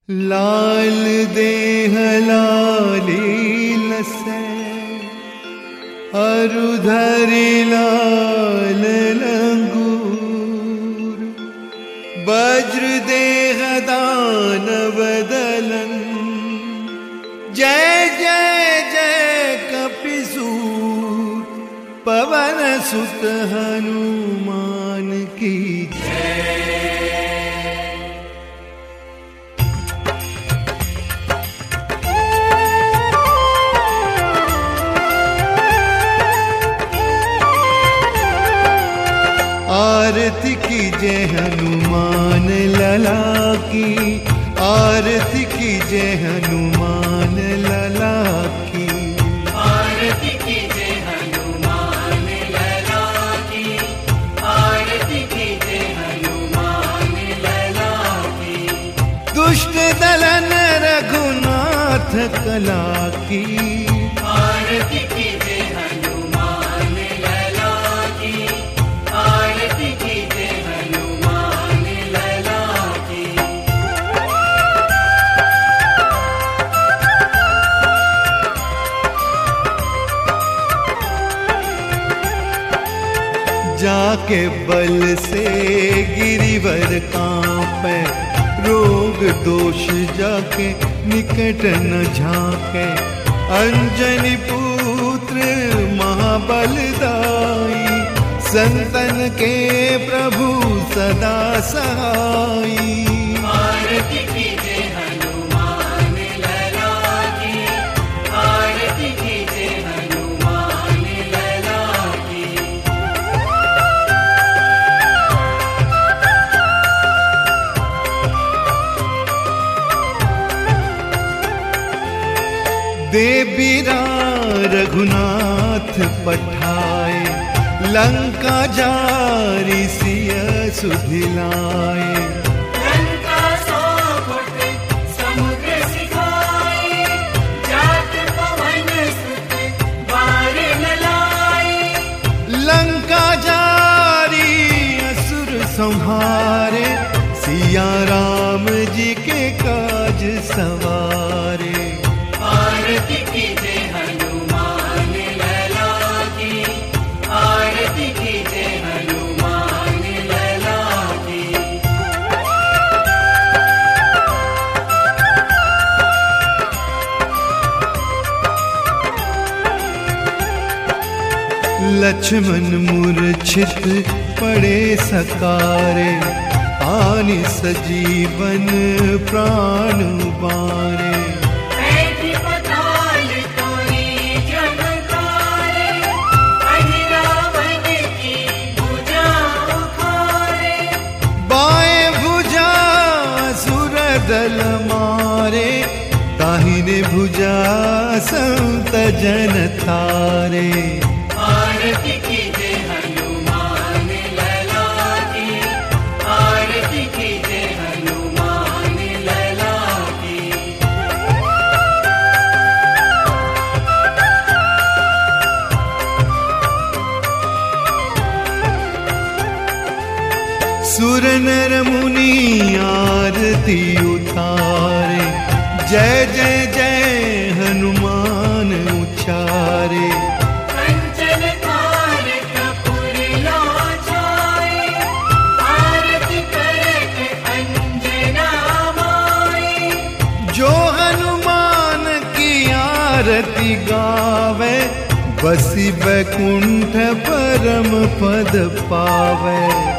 लाल देह लालील से अरुधरि लाल लंगूर, वज्र देह दानव दलन, जय जय जय कपिसूर, पवन सुत हनुमान की जय। आरती कीजे हनुमान लला की, आरती कीजे हनुमान लला की, आरती कीजे हनुमान लला की, आरती कीजे हनुमान लला की। दुष्ट दलन रघुनाथ कला की, आरती कीजे हनुमान लला की, आरती कीजे हनुमान लला की। जाके बल से गिरिवर कांपे, रोग दोष जाके निकट न झांके, अंजनी पुत्र महाबलदाई, संतन के प्रभु सदा सहाई। आरती कीजे हनुमान लला की, आरती कीजे हनुमान लला की। देवीरा रघुनाथ पठाए, लंका जारी सिय सुधिलाए। लंका सौपुट समुद्र सिखाए, जात पवन सुत बार न लाए। लंका जारी असुर संहारे, सिया राम जी के काज सवारे। आरती कीजे हनुमान लला की, आरती कीजे हनुमान लला की। लक्ष्मण मूर्छित पड़े सकारे, आनि सजीवन प्राण बारे। बैठी पताल तोरी जगतारे, अहिरावण की भुजा उखारे। बाएं भुजा असुर दल मारे, दाहिने भुजा संत जन तारे। आरती कीजे हनुमान लला की, आरती कीजे हनुमान लला की। सुर नर मुनि आरती उतारे, जय जय जय हनुमान उचारे। कंचन थाल कपूर लाछाए, आरती करत अंजना माए। जो हनुमान की आरती गावे, बसी बैकुंठ परम पद पावे।